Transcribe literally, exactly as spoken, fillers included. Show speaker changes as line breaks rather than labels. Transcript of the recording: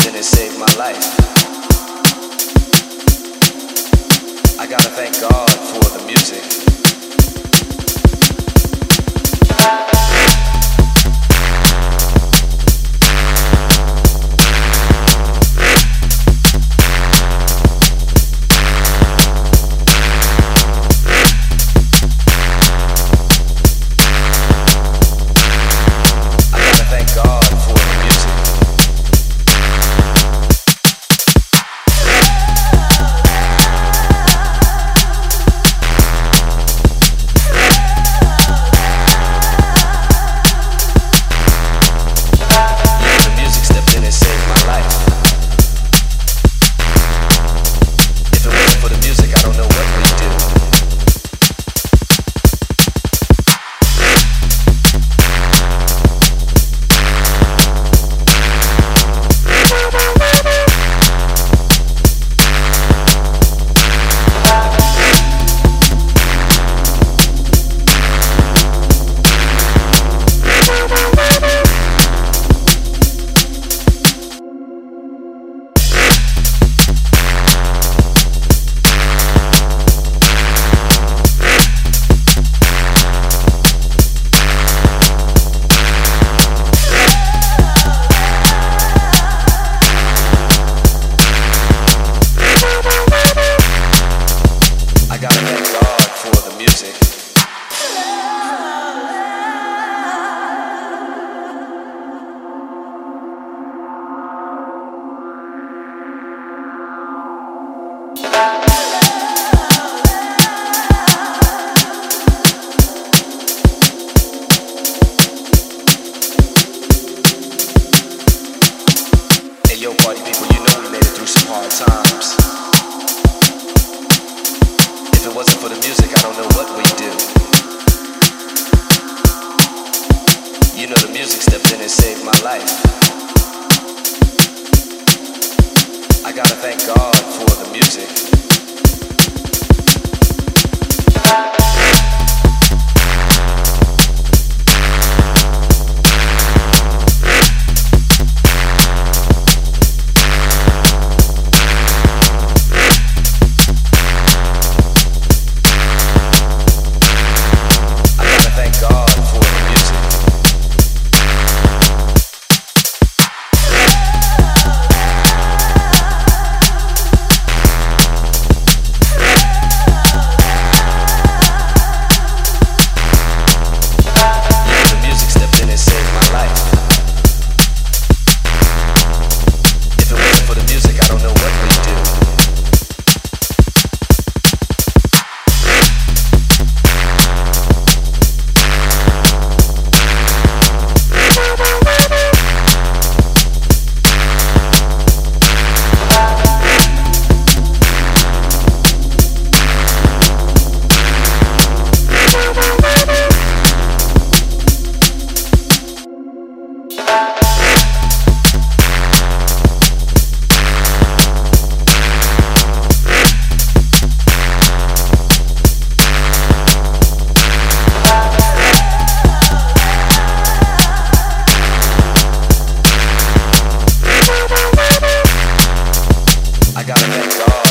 stepped in and saved my life. I gotta thank God for the music. Yo, party people, you know we made it through some hard times. If it wasn't for the music, I don't know what we'd do. You know the music stepped in and saved my life. I gotta thank God for the music. I gotta thank God.